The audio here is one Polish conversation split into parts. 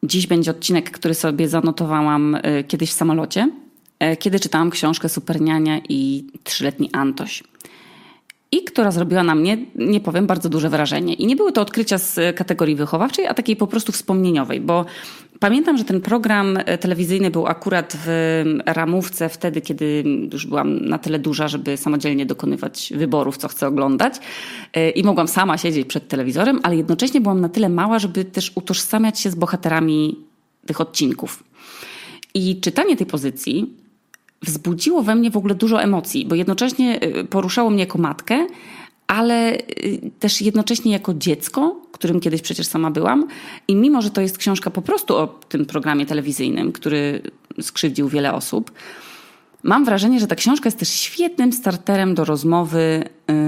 Dziś będzie odcinek, który sobie zanotowałam kiedyś w samolocie, kiedy czytałam książkę Superniania i 3-letni Antoś. I która zrobiła na mnie, nie powiem, bardzo duże wrażenie. I nie były to odkrycia z kategorii wychowawczej, a takiej po prostu wspomnieniowej, bo pamiętam, że ten program telewizyjny był akurat w ramówce wtedy, kiedy już byłam na tyle duża, żeby samodzielnie dokonywać wyborów, co chcę oglądać. I mogłam sama siedzieć przed telewizorem, ale jednocześnie byłam na tyle mała, żeby też utożsamiać się z bohaterami tych odcinków. I czytanie tej pozycji wzbudziło we mnie w ogóle dużo emocji, bo jednocześnie poruszało mnie jako matkę, ale też jednocześnie jako dziecko, którym kiedyś przecież sama byłam. I mimo, że to jest książka po prostu o tym programie telewizyjnym, który skrzywdził wiele osób, mam wrażenie, że ta książka jest też świetnym starterem do rozmowy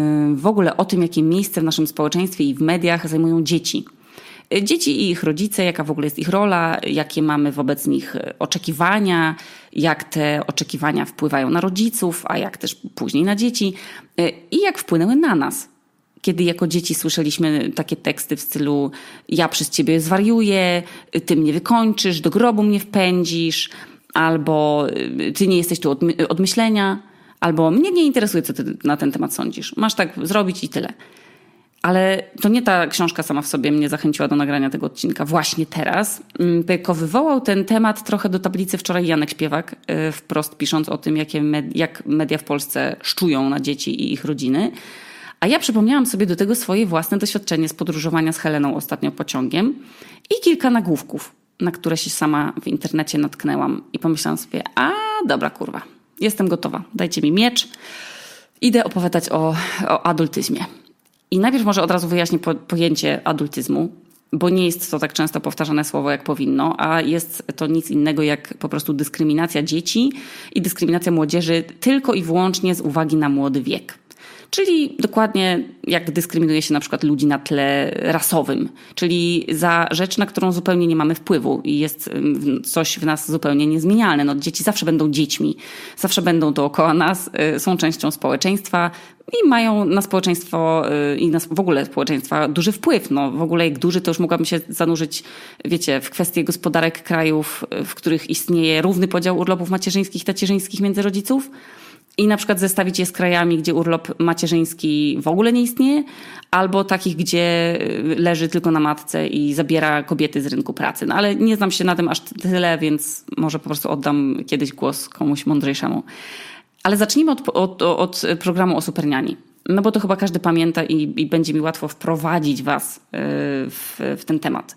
w ogóle o tym, jakie miejsce w naszym społeczeństwie i w mediach zajmują dzieci. Dzieci i ich rodzice, jaka w ogóle jest ich rola, jakie mamy wobec nich oczekiwania, jak te oczekiwania wpływają na rodziców, a jak też później na dzieci i jak wpłynęły na nas. Kiedy jako dzieci słyszeliśmy takie teksty w stylu ja przez ciebie zwariuję, ty mnie wykończysz, do grobu mnie wpędzisz, albo ty nie jesteś tu od myślenia, albo mnie nie interesuje, co ty na ten temat sądzisz. Masz tak zrobić i tyle. Ale to nie ta książka sama w sobie mnie zachęciła do nagrania tego odcinka właśnie teraz, tylko wywołał ten temat trochę do tablicy wczoraj Janek Śpiewak, wprost pisząc o tym, jak media w Polsce szczują na dzieci i ich rodziny. A ja przypomniałam sobie do tego swoje własne doświadczenie z podróżowania z Heleną ostatnio pociągiem i kilka nagłówków, na które się sama w internecie natknęłam. I pomyślałam sobie, dobra kurwa, jestem gotowa, dajcie mi miecz, idę opowiadać o adultyzmie. I najpierw może od razu wyjaśnię pojęcie adultyzmu, bo nie jest to tak często powtarzane słowo, jak powinno, a jest to nic innego jak po prostu dyskryminacja dzieci i dyskryminacja młodzieży tylko i wyłącznie z uwagi na młody wiek. Czyli dokładnie jak dyskryminuje się na przykład ludzi na tle rasowym, czyli za rzecz, na którą zupełnie nie mamy wpływu i jest coś w nas zupełnie niezmienialne. No, dzieci zawsze będą dziećmi, zawsze będą dookoła nas, są częścią społeczeństwa i mają na społeczeństwo i na w ogóle społeczeństwa duży wpływ. No, w ogóle jak duży, to już mogłabym się zanurzyć, wiecie, w kwestie gospodarek krajów, w których istnieje równy podział urlopów macierzyńskich i tacierzyńskich między rodziców. I na przykład zestawić je z krajami, gdzie urlop macierzyński w ogóle nie istnieje, albo takich, gdzie leży tylko na matce i zabiera kobiety z rynku pracy. No ale nie znam się na tym aż tyle, więc może po prostu oddam kiedyś głos komuś mądrzejszemu. Ale zacznijmy od programu o Superniani. No bo to chyba każdy pamięta i będzie mi łatwo wprowadzić was w ten temat.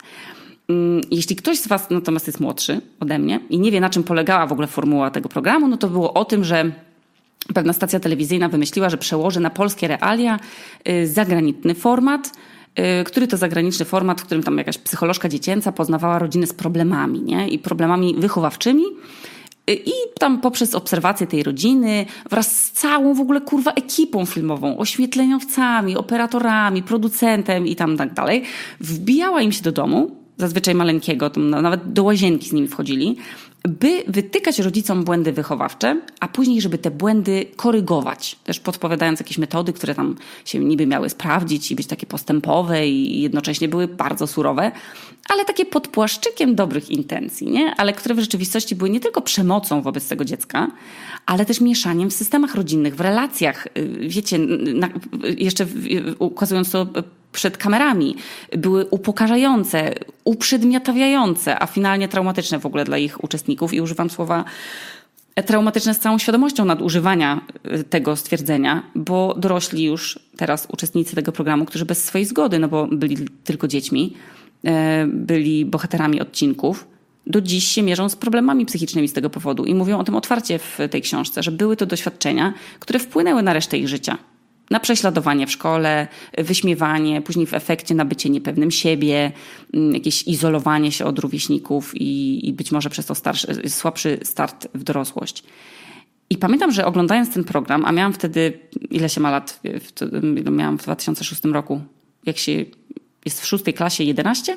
Jeśli ktoś z was natomiast jest młodszy ode mnie i nie wie, na czym polegała w ogóle formuła tego programu, no to było o tym, że pewna stacja telewizyjna wymyśliła, że przełoży na polskie realia zagraniczny format, który to zagraniczny format, w którym tam jakaś psycholożka dziecięca poznawała rodziny z problemami, nie? I problemami wychowawczymi. I tam poprzez obserwację tej rodziny wraz z całą w ogóle kurwa ekipą filmową, oświetleniowcami, operatorami, producentem i tam tak dalej, wbijała im się do domu, zazwyczaj maleńkiego, tam nawet do łazienki z nimi wchodzili, by wytykać rodzicom błędy wychowawcze, a później, żeby te błędy korygować. Też podpowiadając jakieś metody, które tam się niby miały sprawdzić i być takie postępowe i jednocześnie były bardzo surowe, ale takie pod płaszczykiem dobrych intencji, nie? Ale które w rzeczywistości były nie tylko przemocą wobec tego dziecka, ale też mieszaniem w systemach rodzinnych, w relacjach. Wiecie, jeszcze ukazując to przed kamerami, były upokarzające, uprzedmiotawiające, a finalnie traumatyczne w ogóle dla ich uczestników. I używam słowa traumatyczne z całą świadomością nadużywania tego stwierdzenia, bo dorośli już teraz uczestnicy tego programu, którzy bez swojej zgody, no bo byli tylko dziećmi, byli bohaterami odcinków, do dziś się mierzą z problemami psychicznymi z tego powodu i mówią o tym otwarcie w tej książce, że były to doświadczenia, które wpłynęły na resztę ich życia. Na prześladowanie w szkole, wyśmiewanie, później w efekcie na bycie niepewnym siebie, jakieś izolowanie się od rówieśników i być może przez to słabszy start w dorosłość. I pamiętam, że oglądając ten program, a miałam wtedy, ile się ma lat, miałam w 2006 roku, jak się jest w 6. klasie 11,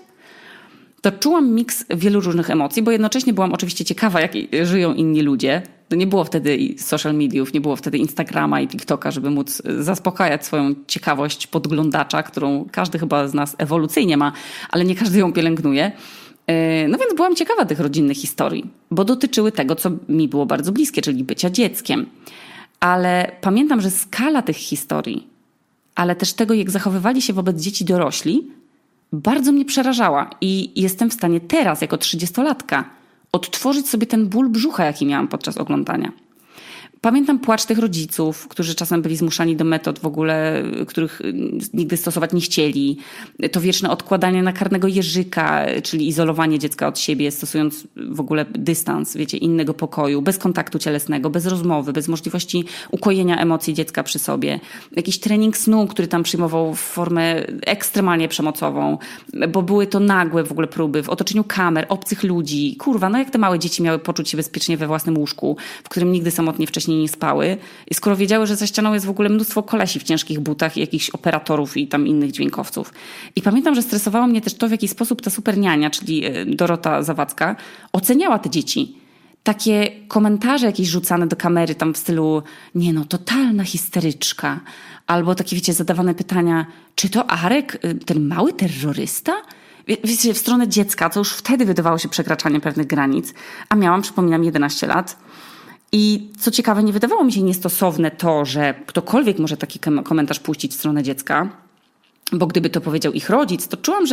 to czułam miks wielu różnych emocji, bo jednocześnie byłam oczywiście ciekawa, jak żyją inni ludzie. To nie było wtedy social mediów, nie było wtedy Instagrama i TikToka, żeby móc zaspokajać swoją ciekawość podglądacza, którą każdy chyba z nas ewolucyjnie ma, ale nie każdy ją pielęgnuje. No więc byłam ciekawa tych rodzinnych historii, bo dotyczyły tego, co mi było bardzo bliskie, czyli bycia dzieckiem. Ale pamiętam, że skala tych historii, ale też tego, jak zachowywali się wobec dzieci dorośli, bardzo mnie przerażała. I jestem w stanie teraz, jako 30-latka, odtworzyć sobie ten ból brzucha, jaki miałam podczas oglądania. Pamiętam płacz tych rodziców, którzy czasem byli zmuszani do metod w ogóle, których nigdy stosować nie chcieli. To wieczne odkładanie na karnego jeżyka, czyli izolowanie dziecka od siebie, stosując w ogóle dystans, wiecie, innego pokoju, bez kontaktu cielesnego, bez rozmowy, bez możliwości ukojenia emocji dziecka przy sobie. Jakiś trening snu, który tam przyjmował formę ekstremalnie przemocową, bo były to nagłe w ogóle próby w otoczeniu kamer, obcych ludzi. Kurwa, no jak te małe dzieci miały poczuć się bezpiecznie we własnym łóżku, w którym nigdy samotnie wcześniej nie spały. I skoro wiedziały, że za ścianą jest w ogóle mnóstwo kolesi w ciężkich butach i jakichś operatorów i tam innych dźwiękowców. I pamiętam, że stresowało mnie też to, w jaki sposób ta superniania, czyli Dorota Zawadzka, oceniała te dzieci. Takie komentarze jakieś rzucane do kamery tam w stylu nie no, totalna histeryczka. Albo takie, wiecie, zadawane pytania, czy to Arek, ten mały terrorysta? Wiecie, w stronę dziecka, co już wtedy wydawało się przekraczaniem pewnych granic. A miałam, przypominam, 11 lat. I co ciekawe, nie wydawało mi się niestosowne to, że ktokolwiek może taki komentarz puścić w stronę dziecka, bo gdyby to powiedział ich rodzic, to czułam,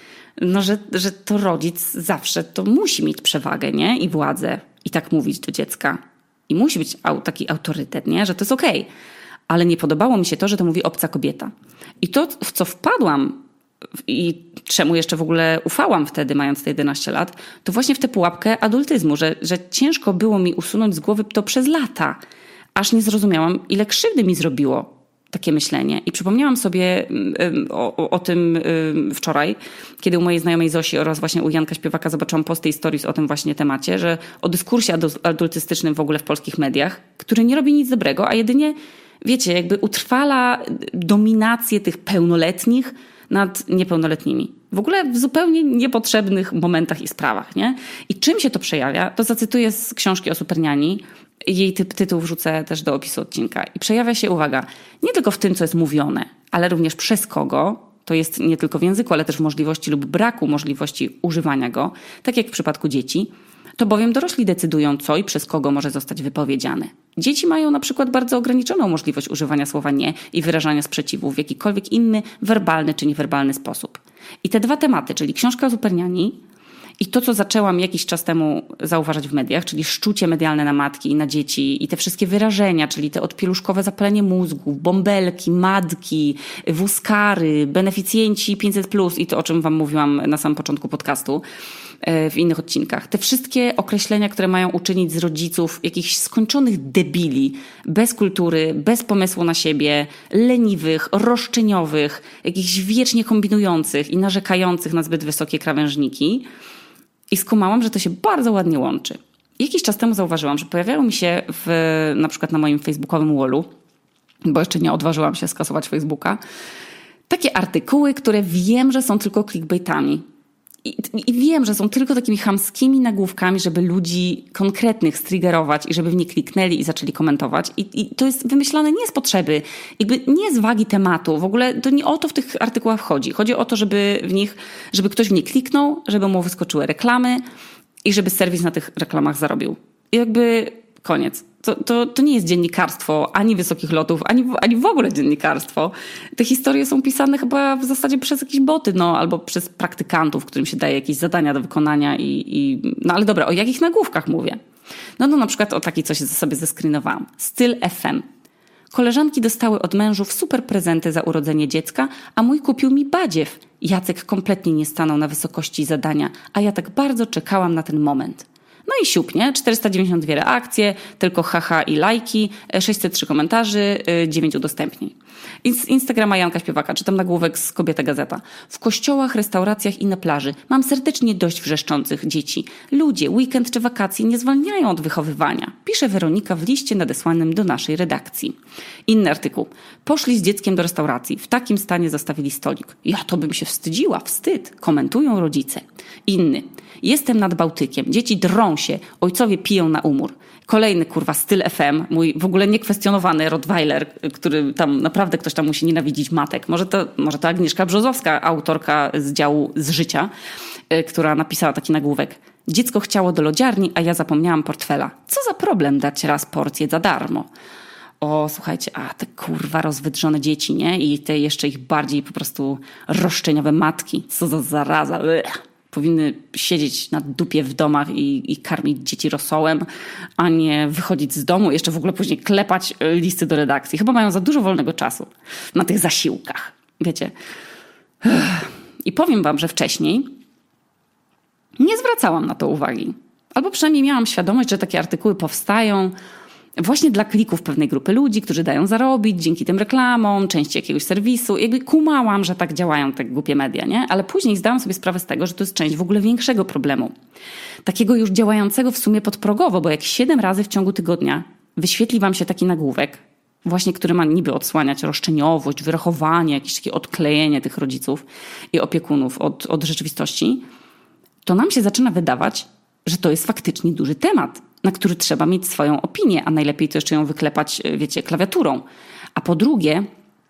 że to rodzic zawsze to musi mieć przewagę, nie? I władzę. I tak mówić do dziecka. I musi być taki autorytet, nie? Że to jest okej. Ale nie podobało mi się to, że to mówi obca kobieta. I to, w co wpadłam i czemu jeszcze w ogóle ufałam wtedy, mając te 11 lat, to właśnie w tę pułapkę adultyzmu, że ciężko było mi usunąć z głowy to przez lata, aż nie zrozumiałam, ile krzywdy mi zrobiło takie myślenie. I przypomniałam sobie o tym wczoraj, kiedy u mojej znajomej Zosi oraz właśnie u Janka Śpiewaka zobaczyłam posty i stories o tym właśnie temacie, że o dyskursie adultystycznym w ogóle w polskich mediach, który nie robi nic dobrego, a jedynie, wiecie, jakby utrwala dominację tych pełnoletnich nad niepełnoletnimi. W ogóle w zupełnie niepotrzebnych momentach i sprawach, nie? I czym się to przejawia? To zacytuję z książki o superniani. Jej tytuł wrzucę też do opisu odcinka. I przejawia się, uwaga, nie tylko w tym, co jest mówione, ale również przez kogo. To jest nie tylko w języku, ale też w możliwości lub braku możliwości używania go, tak jak w przypadku dzieci. To bowiem dorośli decydują, co i przez kogo może zostać wypowiedziane. Dzieci mają na przykład bardzo ograniczoną możliwość używania słowa nie i wyrażania sprzeciwu w jakikolwiek inny, werbalny czy niewerbalny sposób. I te dwa tematy, czyli książka o superniani i to, co zaczęłam jakiś czas temu zauważać w mediach, czyli szczucie medialne na matki i na dzieci i te wszystkie wyrażenia, czyli te odpieluszkowe zapalenie mózgów, bąbelki, madki, wózkary, beneficjenci 500+, i to, o czym wam mówiłam na samym początku podcastu, w innych odcinkach. Te wszystkie określenia, które mają uczynić z rodziców jakichś skończonych debili, bez kultury, bez pomysłu na siebie, leniwych, roszczeniowych, jakichś wiecznie kombinujących i narzekających na zbyt wysokie krawężniki. I skumałam, że to się bardzo ładnie łączy. Jakiś czas temu zauważyłam, że pojawiają mi się na przykład na moim facebookowym wallu, bo jeszcze nie odważyłam się skasować Facebooka, takie artykuły, które wiem, że są tylko clickbaitami. I wiem, że są tylko takimi chamskimi nagłówkami, żeby ludzi konkretnych striggerować i żeby w nie kliknęli i zaczęli komentować. I to jest wymyślane nie z potrzeby, jakby nie z wagi tematu. W ogóle to nie o to w tych artykułach chodzi. Chodzi o to, żeby ktoś w nie kliknął, żeby mu wyskoczyły reklamy i żeby serwis na tych reklamach zarobił. I jakby koniec. To nie jest dziennikarstwo ani wysokich lotów, ani w ogóle dziennikarstwo. Te historie są pisane chyba w zasadzie przez jakieś boty, albo przez praktykantów, którym się daje jakieś zadania do wykonania no ale dobra, o jakich nagłówkach mówię? No na przykład o takiej, co się sobie zeskrynowałam. Styl FM. Koleżanki dostały od mężów super prezenty za urodzenie dziecka, a mój kupił mi badziew. Jacek kompletnie nie stanął na wysokości zadania, a ja tak bardzo czekałam na ten moment. No i siup, nie? 492 reakcje, tylko haha i lajki, 603 komentarzy, 9 udostępnień. Z Instagrama Janka Śpiewaka czytam nagłówek z Kobieta Gazeta. W kościołach, restauracjach i na plaży mam serdecznie dość wrzeszczących dzieci. Ludzie, weekend czy wakacje nie zwalniają od wychowywania. Pisze Weronika w liście nadesłanym do naszej redakcji. Inny artykuł. Poszli z dzieckiem do restauracji. W takim stanie zostawili stolik. Ja to bym się wstydziła. Wstyd. Komentują rodzice. Inny. Jestem nad Bałtykiem. Dzieci drą się. Ojcowie piją na umór. Kolejny, Styl FM. Mój w ogóle niekwestionowany Rottweiler, który tam naprawdę ktoś tam musi nienawidzić matek. Może to Agnieszka Brzozowska, autorka z działu Z życia. która napisała taki nagłówek: dziecko chciało do lodziarni, a ja zapomniałam portfela. Co za problem dać raz porcję za darmo? O, słuchajcie, te kurwa rozwydrzone dzieci, nie? I te jeszcze ich bardziej po prostu roszczeniowe matki. Co za zaraza. Powinny siedzieć na dupie w domach i karmić dzieci rosołem, a nie wychodzić z domu, jeszcze w ogóle później klepać listy do redakcji. Chyba mają za dużo wolnego czasu na tych zasiłkach. Wiecie? I powiem wam, że wcześniej nie zwracałam na to uwagi. Albo przynajmniej miałam świadomość, że takie artykuły powstają właśnie dla klików pewnej grupy ludzi, którzy dają zarobić dzięki tym reklamom, części jakiegoś serwisu. Jakby kumałam, że tak działają te głupie media, nie? Ale później zdałam sobie sprawę z tego, że to jest część w ogóle większego problemu. Takiego już działającego w sumie podprogowo, bo jak 7 razy w ciągu tygodnia wyświetli wam się taki nagłówek, właśnie który ma niby odsłaniać roszczeniowość, wyrachowanie, jakieś takie odklejenie tych rodziców i opiekunów od rzeczywistości, to nam się zaczyna wydawać, że to jest faktycznie duży temat, na który trzeba mieć swoją opinię, a najlepiej to jeszcze ją wyklepać, wiecie, klawiaturą. A po drugie,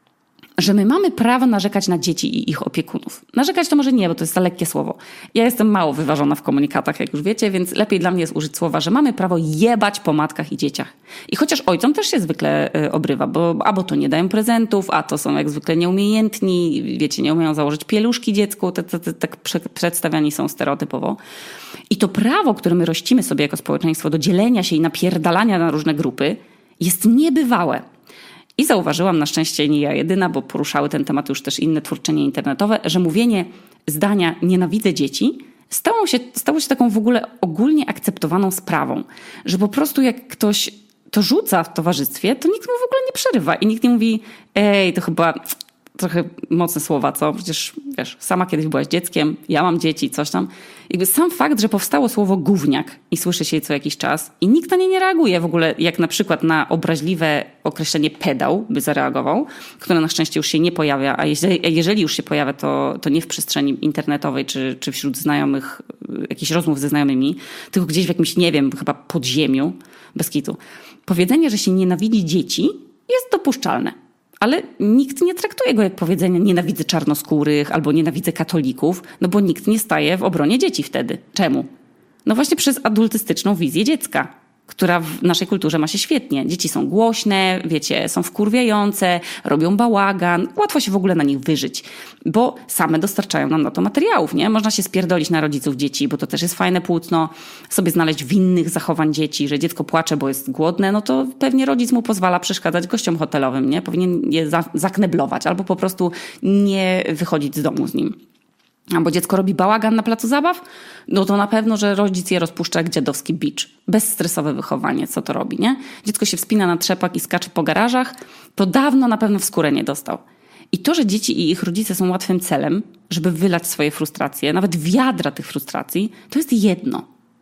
że my mamy prawo narzekać na dzieci i ich opiekunów. Narzekać to może nie, bo to jest za lekkie słowo. Ja jestem mało wyważona w komunikatach, jak już wiecie, więc lepiej dla mnie jest użyć słowa, że mamy prawo jebać po matkach i dzieciach. I chociaż ojcom też się zwykle obrywa, bo albo to nie dają prezentów, a to są jak zwykle nieumiejętni, wiecie, nie umieją założyć pieluszki dziecku, tak przedstawiani są stereotypowo. I to prawo, które my rościmy sobie jako społeczeństwo do dzielenia się i napierdalania na różne grupy, jest niebywałe. I zauważyłam, na szczęście nie ja jedyna, bo poruszały ten temat już też inne twórczynie internetowe, że mówienie zdania "nienawidzę dzieci" stało się taką w ogóle ogólnie akceptowaną sprawą. Że po prostu jak ktoś to rzuca w towarzystwie, to nikt mu w ogóle nie przerywa i nikt nie mówi: ej, to chyba trochę mocne słowa, co? Przecież wiesz, sama kiedyś byłaś dzieckiem, ja mam dzieci, coś tam. Jakby sam fakt, że powstało słowo gówniak i słyszy się je co jakiś czas i nikt na nie nie reaguje w ogóle, jak na przykład na obraźliwe określenie pedał by zareagował, które na szczęście już się nie pojawia, a jeżeli już się pojawia, to nie w przestrzeni internetowej czy wśród znajomych, jakichś rozmów ze znajomymi, tylko gdzieś w jakimś, nie wiem, chyba podziemiu, bez kitu. Powiedzenie, że się nienawidzi dzieci, jest dopuszczalne. Ale nikt nie traktuje go jak powiedzenia "nienawidzę czarnoskórych" albo "nienawidzę katolików", no bo nikt nie staje w obronie dzieci wtedy. Czemu? No właśnie przez adultystyczną wizję dziecka, która w naszej kulturze ma się świetnie. Dzieci są głośne, wiecie, są wkurwiające, robią bałagan, łatwo się w ogóle na nich wyżyć, bo same dostarczają nam na to materiałów, nie? Można się spierdolić na rodziców dzieci, bo to też jest fajne płótno, sobie znaleźć winnych zachowań dzieci, że dziecko płacze, bo jest głodne, no to pewnie rodzic mu pozwala przeszkadzać gościom hotelowym, nie? Powinien je zakneblować albo po prostu nie wychodzić z domu z nim. Albo dziecko robi bałagan na placu zabaw, no to na pewno, że rodzic je rozpuszcza jak dziadowski bicz. Bezstresowe wychowanie, co to robi, nie? Dziecko się wspina na trzepak i skacze po garażach, to dawno na pewno w skórę nie dostał. I to, że dzieci i ich rodzice są łatwym celem, żeby wylać swoje frustracje, nawet wiadra tych frustracji, to jest jedno.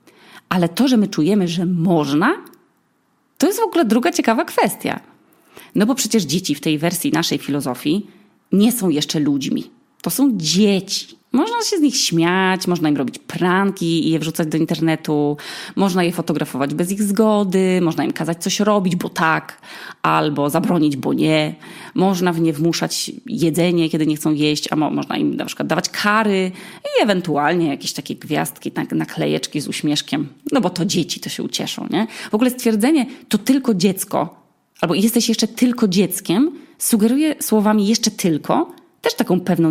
Ale to, że my czujemy, że można, to jest w ogóle druga ciekawa kwestia. No bo przecież dzieci w tej wersji naszej filozofii nie są jeszcze ludźmi. To są dzieci. Można się z nich śmiać, można im robić pranki i je wrzucać do internetu, można je fotografować bez ich zgody, można im kazać coś robić, bo tak, albo zabronić, bo nie. Można w nie wmuszać jedzenie, kiedy nie chcą jeść, a można im na przykład dawać kary i ewentualnie jakieś takie gwiazdki, naklejeczki z uśmieszkiem, no bo to dzieci, to się ucieszą, nie? W ogóle stwierdzenie "to tylko dziecko" albo "jesteś jeszcze tylko dzieckiem" sugeruje słowami "jeszcze tylko" też taką pewną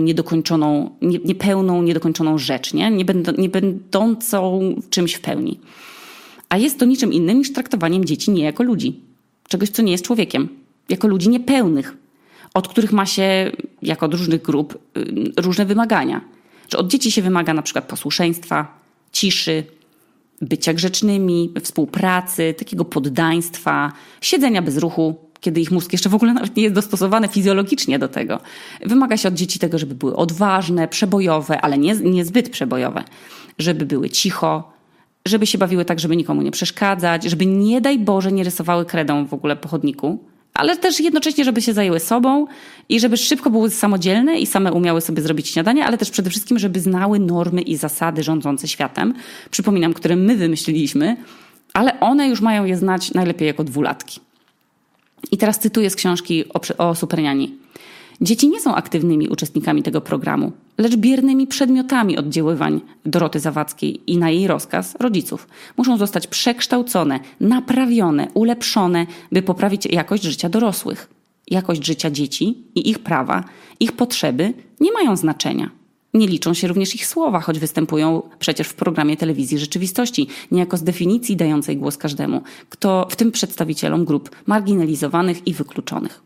niepełną, niedokończoną rzecz, nie będącą czymś w pełni. A jest to niczym innym niż traktowaniem dzieci nie jako ludzi. Czegoś, co nie jest człowiekiem. Jako ludzi niepełnych, od których ma się, jak od różnych grup, różne wymagania. Że od dzieci się wymaga na przykład posłuszeństwa, ciszy, bycia grzecznymi, współpracy, takiego poddaństwa, siedzenia bez ruchu, kiedy ich mózg jeszcze w ogóle nawet nie jest dostosowany fizjologicznie do tego. Wymaga się od dzieci tego, żeby były odważne, przebojowe, ale nie zbyt przebojowe. Żeby były cicho, żeby się bawiły tak, żeby nikomu nie przeszkadzać, żeby nie daj Boże nie rysowały kredą w ogóle po chodniku, ale też jednocześnie, żeby się zajęły sobą i żeby szybko były samodzielne i same umiały sobie zrobić śniadanie, ale też przede wszystkim, żeby znały normy i zasady rządzące światem. Przypominam, które my wymyśliliśmy, ale one już mają je znać najlepiej jako 2-latki. I teraz cytuję z książki o Superniani. Dzieci nie są aktywnymi uczestnikami tego programu. lecz biernymi przedmiotami oddziaływań Doroty Zawadzkiej i na jej rozkaz rodziców. Muszą zostać przekształcone, naprawione, ulepszone, by poprawić jakość życia dorosłych. Jakość życia dzieci i ich prawa, ich potrzeby nie mają znaczenia. Nie liczą się również ich słowa, choć występują przecież w programie telewizji rzeczywistości, niejako z definicji dającej głos każdemu, kto w tym przedstawicielom grup marginalizowanych i wykluczonych.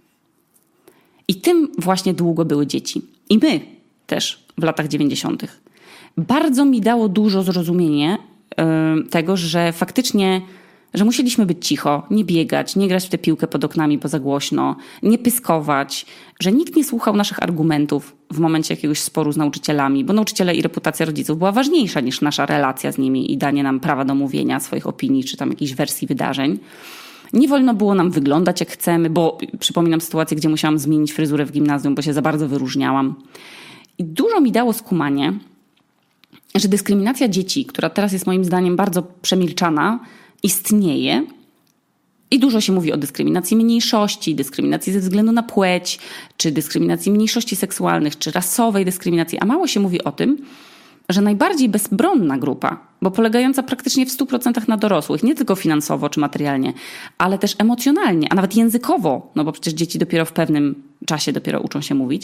I tym właśnie długo były dzieci. I my też w latach 90. Bardzo mi dało dużo zrozumienie tego, że faktycznie, że musieliśmy być cicho, nie biegać, nie grać w tę piłkę pod oknami, bo za głośno, nie pyskować, że nikt nie słuchał naszych argumentów w momencie jakiegoś sporu z nauczycielami, bo nauczyciele i reputacja rodziców była ważniejsza niż nasza relacja z nimi i danie nam prawa do mówienia swoich opinii czy tam jakichś wersji wydarzeń. Nie wolno było nam wyglądać jak chcemy, bo przypominam sytuację, gdzie musiałam zmienić fryzurę w gimnazjum, bo się za bardzo wyróżniałam. I dużo mi dało skumanie, że dyskryminacja dzieci, która teraz jest moim zdaniem bardzo przemilczana, istnieje i dużo się mówi o dyskryminacji mniejszości, dyskryminacji ze względu na płeć, czy dyskryminacji mniejszości seksualnych, czy rasowej dyskryminacji, a mało się mówi o tym, że najbardziej bezbronna grupa, bo polegająca praktycznie w 100% na dorosłych, nie tylko finansowo czy materialnie, ale też emocjonalnie, a nawet językowo, no bo przecież dzieci dopiero w pewnym czasie dopiero uczą się mówić,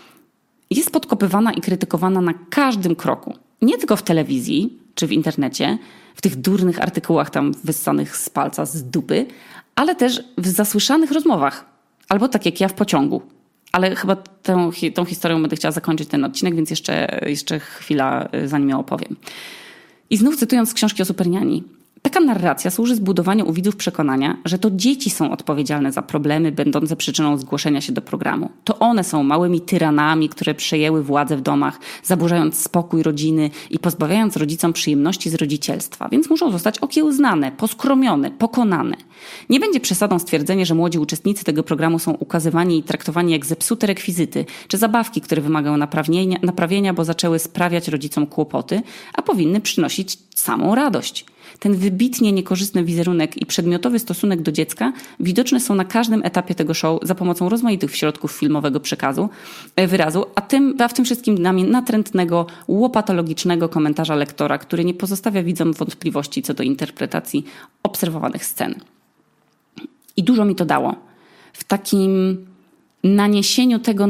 jest podkopywana i krytykowana na każdym kroku. Nie tylko w telewizji czy w internecie, w tych durnych artykułach tam wyssanych z palca, z dupy, ale też w zasłyszanych rozmowach. Albo tak jak ja w pociągu. Ale chyba tą historią będę chciała zakończyć ten odcinek, więc jeszcze chwila, zanim ją opowiem. I znów cytując z książki o Superniani. Taka narracja służy zbudowaniu u widzów przekonania, że to dzieci są odpowiedzialne za problemy będące przyczyną zgłoszenia się do programu. To one są małymi tyranami, które przejęły władzę w domach, zaburzając spokój rodziny i pozbawiając rodzicom przyjemności z rodzicielstwa, więc muszą zostać okiełznane, poskromione, pokonane. Nie będzie przesadą stwierdzenie, że młodzi uczestnicy tego programu są ukazywani i traktowani jak zepsute rekwizyty, czy zabawki, które wymagają naprawienia, bo zaczęły sprawiać rodzicom kłopoty, a powinny przynosić samą radość. Ten wybitnie niekorzystny wizerunek i przedmiotowy stosunek do dziecka widoczne są na każdym etapie tego show za pomocą rozmaitych środków filmowego wyrazu, a w tym wszystkim natrętnego, łopatologicznego komentarza lektora, który nie pozostawia widzom wątpliwości co do interpretacji obserwowanych scen. I dużo mi to dało. W takim naniesieniu tego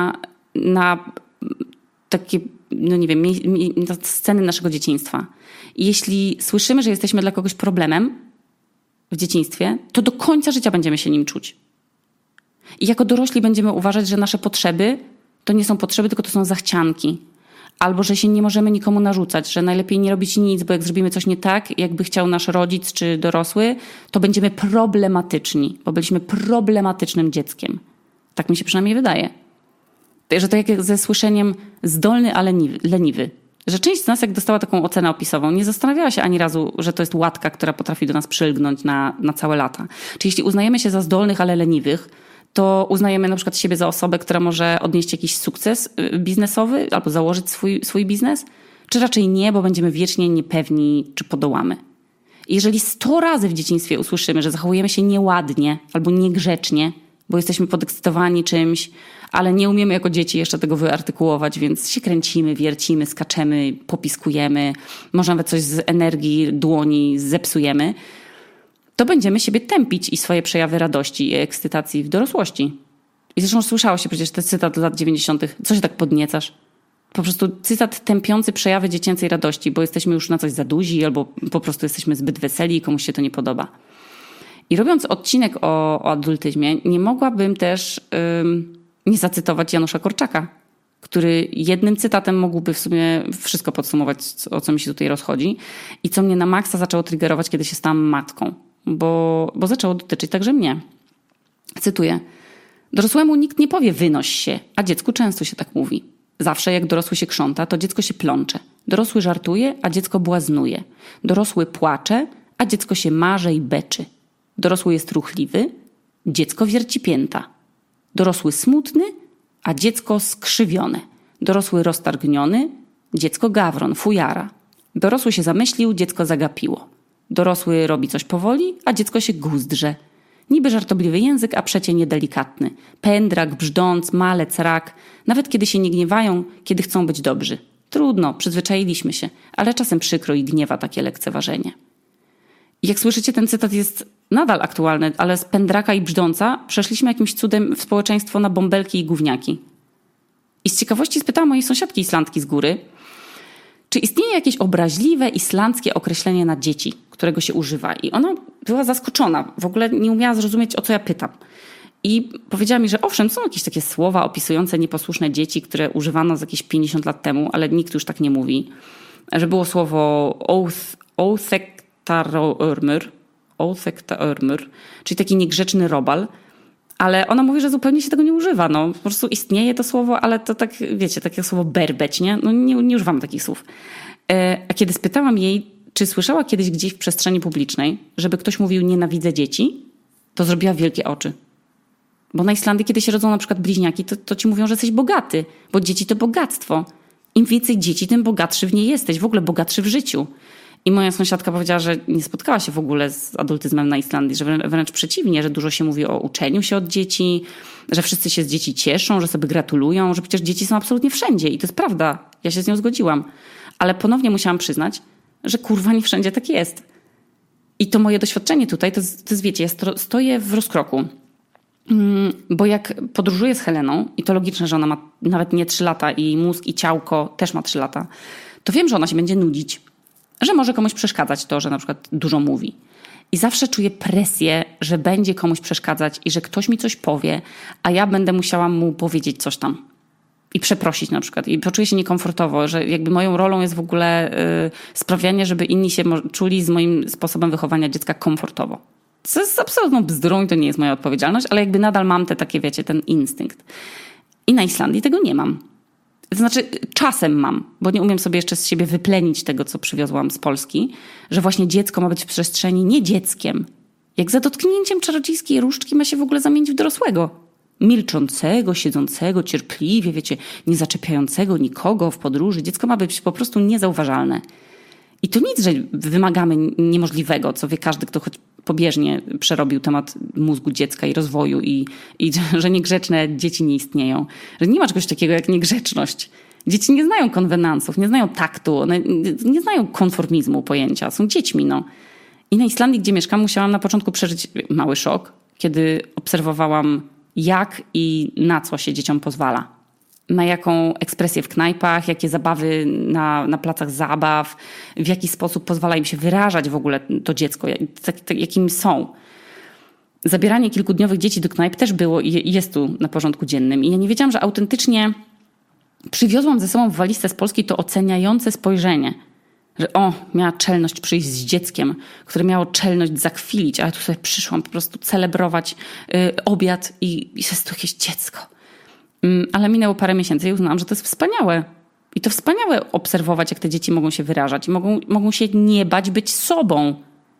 na takie, no nie wiem, na sceny naszego dzieciństwa. I jeśli słyszymy, że jesteśmy dla kogoś problemem w dzieciństwie, to do końca życia będziemy się nim czuć. I jako dorośli będziemy uważać, że nasze potrzeby to nie są potrzeby, tylko to są zachcianki. Albo że się nie możemy nikomu narzucać, że najlepiej nie robić nic, bo jak zrobimy coś nie tak, jakby chciał nasz rodzic czy dorosły, to będziemy problematyczni, bo byliśmy problematycznym dzieckiem. Tak mi się przynajmniej wydaje. Że to jak ze słyszeniem zdolny, ale leniwy. Że część z nas, jak dostała taką ocenę opisową, nie zastanawiała się ani razu, że to jest łatka, która potrafi do nas przylgnąć na całe lata. Czy jeśli uznajemy się za zdolnych, ale leniwych, to uznajemy na przykład siebie za osobę, która może odnieść jakiś sukces biznesowy albo założyć swój biznes? Czy raczej nie, bo będziemy wiecznie niepewni, czy podołamy? I jeżeli 100 razy w dzieciństwie usłyszymy, że zachowujemy się nieładnie albo niegrzecznie, bo jesteśmy podekscytowani czymś, ale nie umiemy jako dzieci jeszcze tego wyartykułować, więc się kręcimy, wiercimy, skaczemy, popiskujemy, może nawet coś z energii dłoni zepsujemy, to będziemy siebie tępić i swoje przejawy radości i ekscytacji w dorosłości. I zresztą słyszało się przecież ten cytat z lat 90. Co się tak podniecasz? Po prostu cytat tępiący przejawy dziecięcej radości, bo jesteśmy już na coś za duzi albo po prostu jesteśmy zbyt weseli i komuś się to nie podoba. I robiąc odcinek o adultyzmie, nie mogłabym też nie zacytować Janusza Korczaka, który jednym cytatem mógłby w sumie wszystko podsumować, o co mi się tutaj rozchodzi i co mnie na maksa zaczęło triggerować, kiedy się stałam matką, bo zaczęło dotyczyć także mnie. Cytuję. Dorosłemu nikt nie powie wynoś się, a dziecku często się tak mówi. Zawsze jak dorosły się krząta, to dziecko się plącze. Dorosły żartuje, a dziecko błaznuje. Dorosły płacze, a dziecko się marze i beczy. Dorosły jest ruchliwy, dziecko wierci pięta. Dorosły smutny, a dziecko skrzywione. Dorosły roztargniony, dziecko gawron, fujara. Dorosły się zamyślił, dziecko zagapiło. Dorosły robi coś powoli, a dziecko się guzdrze. Niby żartobliwy język, a przecie niedelikatny. Pędrak, brzdąc, malec, rak. Nawet kiedy się nie gniewają, kiedy chcą być dobrzy. Trudno, przyzwyczailiśmy się, ale czasem przykro i gniewa takie lekceważenie. I jak słyszycie, ten cytat jest nadal aktualny, ale z pędraka i brzdąca przeszliśmy jakimś cudem w społeczeństwo na bąbelki i gówniaki. I z ciekawości spytałam mojej sąsiadki Islandki z góry, czy istnieje jakieś obraźliwe islandzkie określenie na dzieci, którego się używa. I ona była zaskoczona. W ogóle nie umiała zrozumieć, o co ja pytam. I powiedziała mi, że owszem, są jakieś takie słowa opisujące nieposłuszne dzieci, które używano z jakieś 50 lat temu, ale nikt już tak nie mówi. Że było słowo óþektarormur, czyli taki niegrzeczny robal. Ale ona mówi, że zupełnie się tego nie używa. No, po prostu istnieje to słowo, ale to tak, wiecie, takie słowo berbeć, nie? No nie używam takich słów. A kiedy spytałam jej, czy słyszała kiedyś gdzieś w przestrzeni publicznej, żeby ktoś mówił nienawidzę dzieci, to zrobiła wielkie oczy. Bo na Islandii, kiedy się rodzą na przykład bliźniaki, to ci mówią, że jesteś bogaty, bo dzieci to bogactwo. Im więcej dzieci, tym bogatszy w niej jesteś, w ogóle bogatszy w życiu. I moja sąsiadka powiedziała, że nie spotkała się w ogóle z adultyzmem na Islandii, że wręcz przeciwnie, że dużo się mówi o uczeniu się od dzieci, że wszyscy się z dzieci cieszą, że sobie gratulują, że przecież dzieci są absolutnie wszędzie. I to jest prawda, ja się z nią zgodziłam. Ale ponownie musiałam przyznać, że kurwa nie wszędzie tak jest. I to moje doświadczenie tutaj, to jest wiecie, ja stoję w rozkroku. Bo jak podróżuję z Heleną, i to logiczne, że ona ma nawet nie 3 lata i mózg i ciałko też ma 3 lata, to wiem, że ona się będzie nudzić. Że może komuś przeszkadzać to, że na przykład dużo mówi. I zawsze czuję presję, że będzie komuś przeszkadzać i że ktoś mi coś powie, a ja będę musiała mu powiedzieć coś tam. I przeprosić na przykład. I poczuję się niekomfortowo, że jakby moją rolą jest w ogóle sprawianie, żeby inni się czuli z moim sposobem wychowania dziecka komfortowo. Co jest absolutną bzdurą i to nie jest moja odpowiedzialność, ale jakby nadal mam takie, wiecie, ten instynkt. I na Islandii tego nie mam. To znaczy czasem mam, bo nie umiem sobie jeszcze z siebie wyplenić tego, co przywiozłam z Polski, że właśnie dziecko ma być w przestrzeni nie dzieckiem. Jak za dotknięciem czarodziejskiej różdżki ma się w ogóle zamienić w dorosłego. Milczącego, siedzącego, cierpliwie, wiecie, nie zaczepiającego nikogo w podróży. Dziecko ma być po prostu niezauważalne. I to nic, że wymagamy niemożliwego, co wie każdy, kto choć pobieżnie przerobił temat mózgu dziecka i rozwoju i że niegrzeczne dzieci nie istnieją. Że nie ma czegoś takiego jak niegrzeczność. Dzieci nie znają konwenansów, nie znają taktu, one nie znają konformizmu pojęcia. Są dziećmi, no. I na Islandii, gdzie mieszkam, musiałam na początku przeżyć mały szok, kiedy obserwowałam, jak i na co się dzieciom pozwala. Na jaką ekspresję w knajpach, jakie zabawy na placach zabaw, w jaki sposób pozwala im się wyrażać w ogóle to dziecko, jakim są. Zabieranie kilkudniowych dzieci do knajp też było i jest tu na porządku dziennym. I ja nie wiedziałam, że autentycznie przywiozłam ze sobą w walizce z Polski to oceniające spojrzenie. Że miała czelność przyjść z dzieckiem, które miało czelność zakwilić, a ja tu sobie przyszłam po prostu celebrować obiad i jest tu jakieś dziecko. Ale minęło parę miesięcy i uznałam, że to jest wspaniałe. I to wspaniałe obserwować, jak te dzieci mogą się wyrażać. Mogą się nie bać być sobą.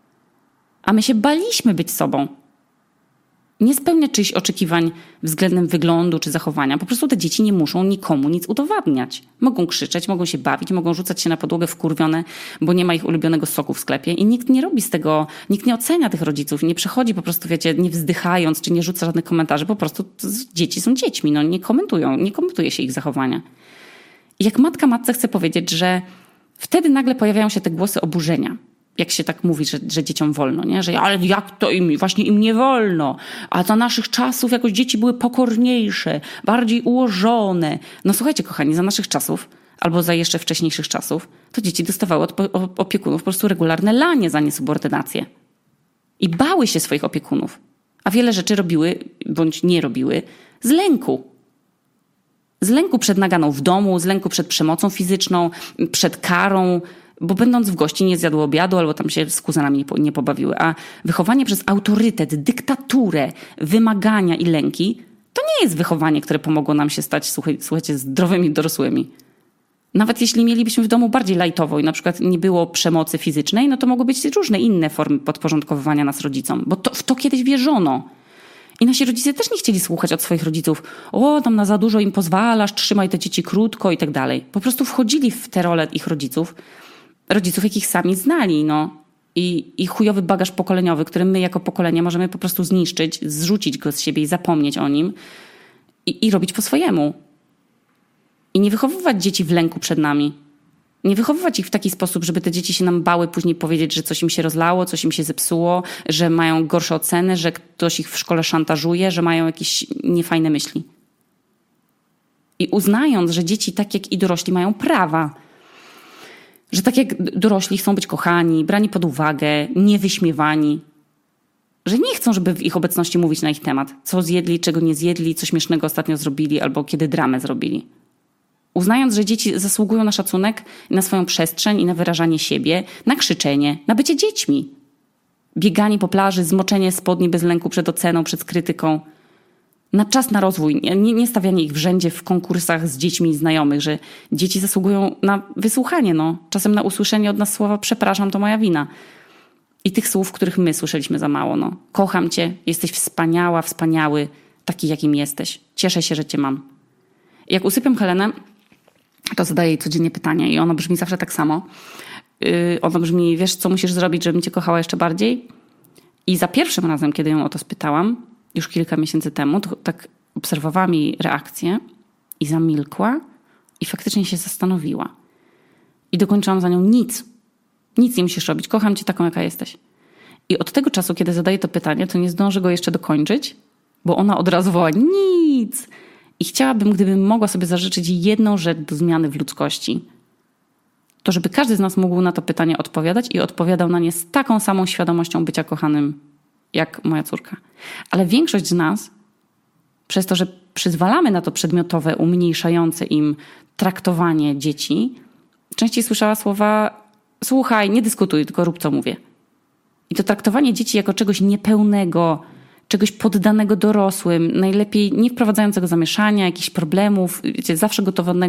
A my się baliśmy być sobą. Nie spełniać czyichś oczekiwań względem wyglądu czy zachowania. Po prostu te dzieci nie muszą nikomu nic udowadniać. Mogą krzyczeć, mogą się bawić, mogą rzucać się na podłogę wkurwione, bo nie ma ich ulubionego soku w sklepie. I nikt nie robi z tego, nikt nie ocenia tych rodziców. Nie przechodzi po prostu, wiecie, nie wzdychając, czy nie rzuca żadnych komentarzy. Po prostu dzieci są dziećmi, no nie komentuje się ich zachowania. I jak matka matce chce powiedzieć, że wtedy nagle pojawiają się te głosy oburzenia. Jak się tak mówi, że dzieciom wolno, nie? Że ale jak to właśnie im nie wolno? A za naszych czasów jakoś dzieci były pokorniejsze, bardziej ułożone. No słuchajcie, kochani, za naszych czasów, albo za jeszcze wcześniejszych czasów, to dzieci dostawały od opiekunów po prostu regularne lanie za niesubordynację. I bały się swoich opiekunów. A wiele rzeczy robiły, bądź nie robiły, z lęku. Z lęku przed naganą w domu, z lęku przed przemocą fizyczną, przed karą, bo będąc w gości nie zjadły obiadu albo tam się z kuzynami nie pobawiły. A wychowanie przez autorytet, dyktaturę, wymagania i lęki to nie jest wychowanie, które pomogło nam się stać, słuchajcie, zdrowymi dorosłymi. Nawet jeśli mielibyśmy w domu bardziej lajtowo i na przykład nie było przemocy fizycznej, no to mogły być różne inne formy podporządkowywania nas rodzicom, bo w to kiedyś wierzono. I nasi rodzice też nie chcieli słuchać od swoich rodziców, tam na za dużo im pozwalasz, trzymaj te dzieci krótko i tak dalej. Po prostu wchodzili w tę rolę ich rodziców, jakich sami znali, no. i chujowy bagaż pokoleniowy, który my jako pokolenie możemy po prostu zniszczyć, zrzucić go z siebie i zapomnieć o nim i robić po swojemu. I nie wychowywać dzieci w lęku przed nami. Nie wychowywać ich w taki sposób, żeby te dzieci się nam bały później powiedzieć, że coś im się rozlało, coś im się zepsuło, że mają gorsze oceny, że ktoś ich w szkole szantażuje, że mają jakieś niefajne myśli. I uznając, że dzieci tak jak i dorośli mają prawa, że tak jak dorośli chcą być kochani, brani pod uwagę, niewyśmiewani, że nie chcą, żeby w ich obecności mówić na ich temat, co zjedli, czego nie zjedli, co śmiesznego ostatnio zrobili albo kiedy dramę zrobili. Uznając, że dzieci zasługują na szacunek, na swoją przestrzeń i na wyrażanie siebie, na krzyczenie, na bycie dziećmi. Bieganie po plaży, zmoczenie spodni bez lęku przed oceną, przed krytyką. Na czas na rozwój, nie stawianie ich w rzędzie w konkursach z dziećmi i znajomych, że dzieci zasługują na wysłuchanie, czasem na usłyszenie od nas słowa przepraszam, to moja wina. I tych słów, których my słyszeliśmy za mało. Kocham cię, jesteś wspaniała, wspaniały, taki jakim jesteś. Cieszę się, że cię mam. Jak usypiam Helenę, to zadaję jej codziennie pytanie i ono brzmi zawsze tak samo. Ono brzmi, wiesz co musisz zrobić, żebym cię kochała jeszcze bardziej? I za pierwszym razem, kiedy ją o to spytałam, już kilka miesięcy temu, to tak obserwowałam jej reakcję i zamilkła i faktycznie się zastanowiła. I dokończyłam za nią nic. Nic nie musisz robić. Kocham cię taką, jaka jesteś. I od tego czasu, kiedy zadaję to pytanie, to nie zdążę go jeszcze dokończyć, bo ona od razu woła nic. I chciałabym, gdybym mogła sobie zażyczyć jedną rzecz do zmiany w ludzkości, to żeby każdy z nas mógł na to pytanie odpowiadać i odpowiadał na nie z taką samą świadomością bycia kochanym, jak moja córka. Ale większość z nas, przez to, że przyzwalamy na to przedmiotowe, umniejszające im traktowanie dzieci, częściej słyszała słowa słuchaj, nie dyskutuj, tylko rób co mówię. I to traktowanie dzieci jako czegoś niepełnego, czegoś poddanego dorosłym, najlepiej nie wprowadzającego zamieszania, jakichś problemów, zawsze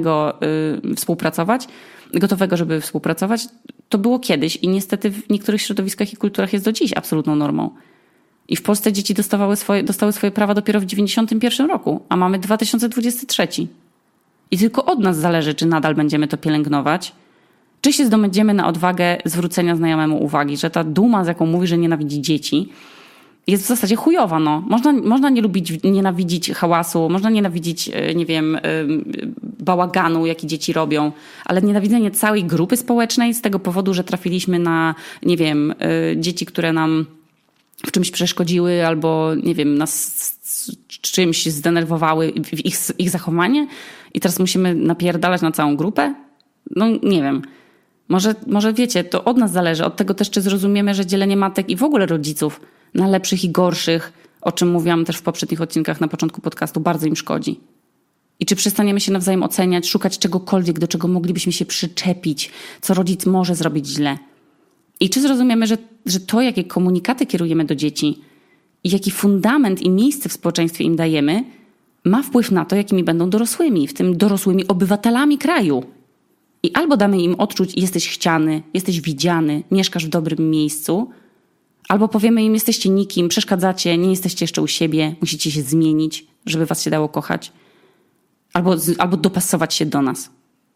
gotowego, żeby współpracować, to było kiedyś i niestety w niektórych środowiskach i kulturach jest do dziś absolutną normą. I w Polsce dzieci dostały swoje prawa dopiero w 1991 roku, a mamy 2023. I tylko od nas zależy, czy nadal będziemy to pielęgnować, czy się zdobędziemy na odwagę zwrócenia znajomemu uwagi, że ta duma, z jaką mówi, że nienawidzi dzieci, jest w zasadzie chujowa. Można nienawidzić hałasu, można nienawidzić, bałaganu, jaki dzieci robią, ale nienawidzenie całej grupy społecznej z tego powodu, że trafiliśmy na, dzieci, które nam w czymś przeszkodziły albo, nas czymś zdenerwowały ich zachowanie i teraz musimy napierdalać na całą grupę? Nie wiem. Może wiecie, to od nas zależy. Od tego też, czy zrozumiemy, że dzielenie matek i w ogóle rodziców na lepszych i gorszych, o czym mówiłam też w poprzednich odcinkach na początku podcastu, bardzo im szkodzi. I czy przestaniemy się nawzajem oceniać, szukać czegokolwiek, do czego moglibyśmy się przyczepić, co rodzic może zrobić źle. I czy zrozumiemy, że to, jakie komunikaty kierujemy do dzieci i jaki fundament i miejsce w społeczeństwie im dajemy, ma wpływ na to, jakimi będą dorosłymi, w tym dorosłymi obywatelami kraju. I albo damy im odczuć, jesteś chciany, jesteś widziany, mieszkasz w dobrym miejscu, albo powiemy im, jesteście nikim, przeszkadzacie, nie jesteście jeszcze u siebie, musicie się zmienić, żeby was się dało kochać. Albo dopasować się do nas.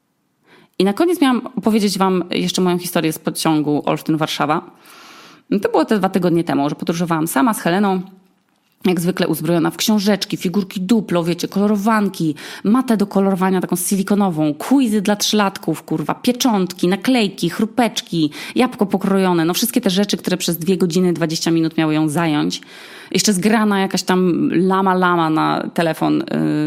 I na koniec miałam opowiedzieć wam jeszcze moją historię z pociągu Olsztyn-Warszawa. To było te 2 tygodnie temu, że podróżowałam sama z Heleną, jak zwykle uzbrojona w książeczki, figurki Duplo, kolorowanki, matę do kolorowania taką silikonową, quizy dla 3-latków, pieczątki, naklejki, chrupeczki, jabłko pokrojone, wszystkie te rzeczy, które przez 2 godziny 20 minut miały ją zająć. Jeszcze zgrana jakaś tam lama na telefon,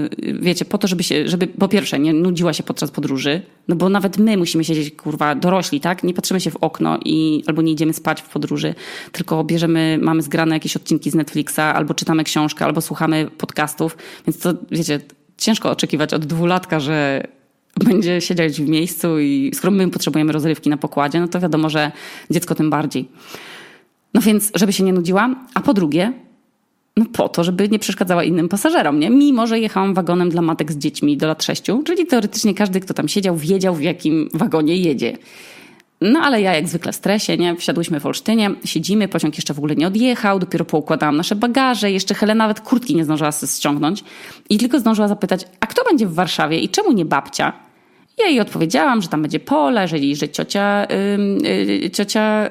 po to, żeby po pierwsze nie nudziła się podczas podróży, bo nawet my musimy siedzieć, dorośli, tak? Nie patrzymy się w okno albo nie idziemy spać w podróży, tylko mamy zgrane jakieś odcinki z Netflixa, albo czytamy książkę, albo słuchamy podcastów, więc to, ciężko oczekiwać od 2-latka, że będzie siedzieć w miejscu i skoro my potrzebujemy rozrywki na pokładzie, to wiadomo, że dziecko tym bardziej. Więc, żeby się nie nudziła, a po drugie, po to, żeby nie przeszkadzała innym pasażerom, nie? Mimo, że jechałam wagonem dla matek z dziećmi do lat 6, czyli teoretycznie każdy, kto tam siedział, wiedział, w jakim wagonie jedzie. Ale ja jak zwykle w stresie, nie? Wsiadłyśmy w Olsztynie, siedzimy, pociąg jeszcze w ogóle nie odjechał, dopiero poukładałam nasze bagaże, jeszcze Helena nawet kurtki nie zdążyła ściągnąć i tylko zdążyła zapytać, a kto będzie w Warszawie i czemu nie babcia? Ja jej odpowiedziałam, że tam będzie Pola, że ciocia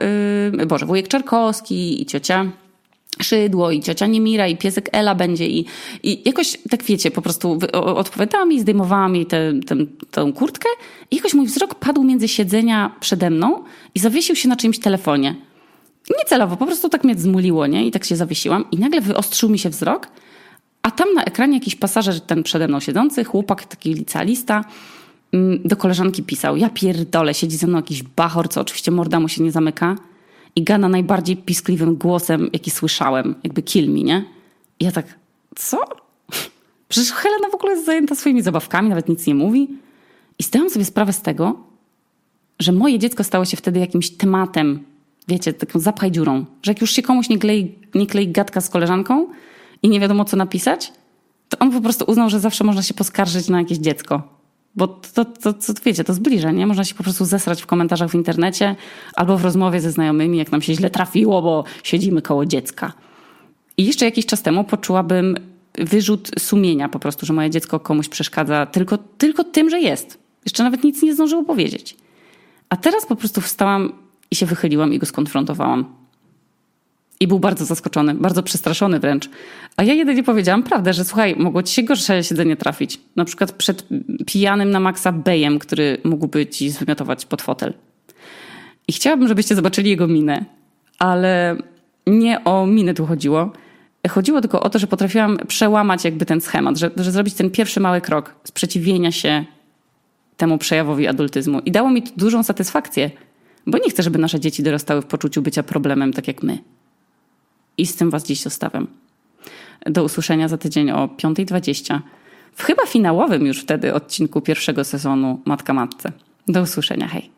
wujek Czarkowski i ciocia Szydło i ciocia Niemira i piesek Ela będzie i jakoś tak wiecie, po prostu odpowiadałam i zdejmowałam jej tę kurtkę i jakoś mój wzrok padł między siedzenia przede mną i zawiesił się na czyimś telefonie. Niecelowo, po prostu tak mnie zmuliło, nie? I tak się zawiesiłam i nagle wyostrzył mi się wzrok, a tam na ekranie jakiś pasażer, ten przede mną siedzący, chłopak, taki licealista, do koleżanki pisał: ja pierdolę, siedzi ze mną jakiś bachor, co oczywiście morda mu się nie zamyka i gada najbardziej piskliwym głosem, jaki słyszałem, jakby kill me, nie? I ja tak, co? Przecież Helena w ogóle jest zajęta swoimi zabawkami, nawet nic nie mówi. I zdałam sobie sprawę z tego, że moje dziecko stało się wtedy jakimś tematem, wiecie, taką zapchaj dziurą, że jak już się komuś nie klei gadka z koleżanką i nie wiadomo co napisać, to on po prostu uznał, że zawsze można się poskarżyć na jakieś dziecko. Bo to wiecie, to zbliża, nie? Można się po prostu zesrać w komentarzach w internecie albo w rozmowie ze znajomymi, jak nam się źle trafiło, bo siedzimy koło dziecka. I jeszcze jakiś czas temu poczułabym wyrzut sumienia po prostu, że moje dziecko komuś przeszkadza tylko tym, że jest. Jeszcze nawet nic nie zdążyło powiedzieć. A teraz po prostu wstałam i się wychyliłam i go skonfrontowałam. I był bardzo zaskoczony, bardzo przestraszony wręcz. A ja jedynie powiedziałam prawdę, że słuchaj, mogło ci się gorsze siedzenie trafić. Na przykład przed pijanym na maksa bejem, który mógłby ci zwymiotować pod fotel. I chciałabym, żebyście zobaczyli jego minę. Ale nie o minę tu chodziło. Chodziło tylko o to, że potrafiłam przełamać jakby ten schemat, że zrobić ten pierwszy mały krok sprzeciwienia się temu przejawowi adultyzmu. I dało mi to dużą satysfakcję, bo nie chcę, żeby nasze dzieci dorastały w poczuciu bycia problemem, tak jak my. I z tym was dziś zostawiam. Do usłyszenia za tydzień o 5:20 w chyba finałowym już wtedy odcinku pierwszego sezonu Matka Matce. Do usłyszenia, hej.